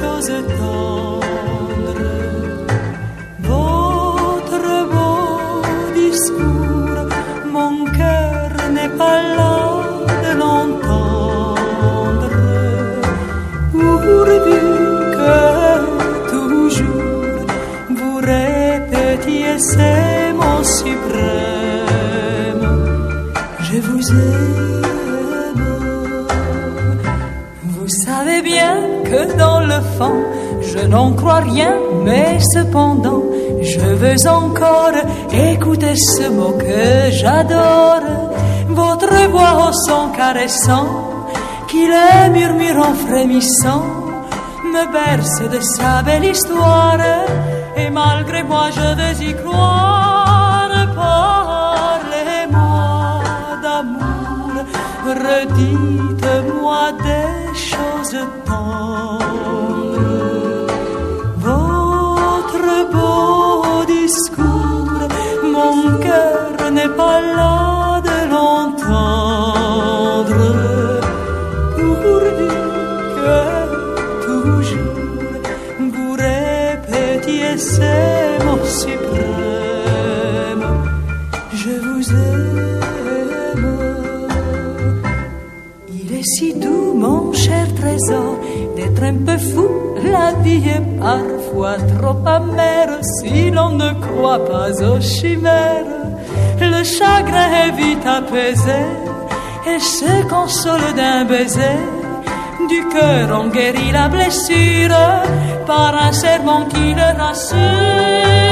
choses tendres. Votre beau discours, mon cœur n'est pas là de l'entendre. Pourvu que toujours vous répétiez ces mots suprêmes: je vous aime. Vous savez bien que dans le fond je n'en crois rien, mais cependant je veux encore écouter ce mot que j'adore. Votre voix au son caressant, qui les murmurant frémissant me berce de sa belle histoire, et malgré moi je veux y croire. Parlez-moi d'amour, redites-moi des choses tendres. Votre beau discours, mon cœur n'est pas là de l'entendre. Pourvu que toujours vous répétiez ces mots suprêmes: je vous aime. Il est si doux, mon cher trésor, d'être un peu fou. La vie est parfois trop amère si l'on ne croit pas aux chimères. Le chagrin est vite apaisé et se console d'un baiser. Du cœur on guérit la blessure par un serment qui le rassure.